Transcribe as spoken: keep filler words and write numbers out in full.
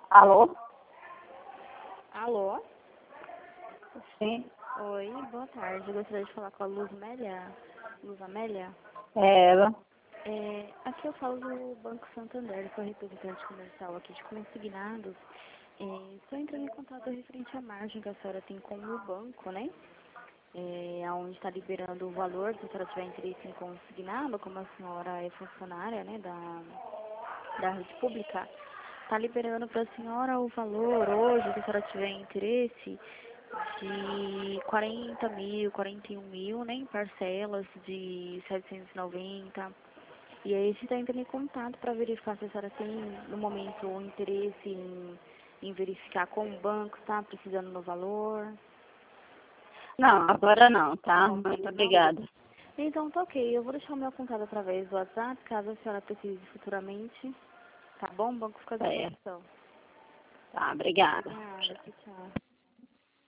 Alô? Alô? Sim, Oi, boa tarde. Eu gostaria de falar com a Luz Amélia. Luz Amélia? é ela. É, aqui eu falo do Banco Santander, sou representante comercial aqui de consignados. É, estou entrando em contato referente à margem que a senhora tem com o banco, né? É, onde está liberando o valor, se a senhora tiver interesse em consignado, como a senhora é funcionária, né, da, da rede pública, está liberando para a senhora o valor hoje, se a senhora tiver interesse, de quarenta mil, quarenta e um mil, né, em parcelas de setecentos e noventa. E aí a gente está entrando em contato para verificar se a senhora tem, no momento, um interesse em, em verificar como o banco está precisando no valor. Não, agora não, tá? No Muito momento não? obrigada. Então tá ok, eu vou deixar o meu contato através do WhatsApp, caso a senhora precise futuramente. Tá bom? O banco fica à É, disposição. tá, obrigada. Obrigada.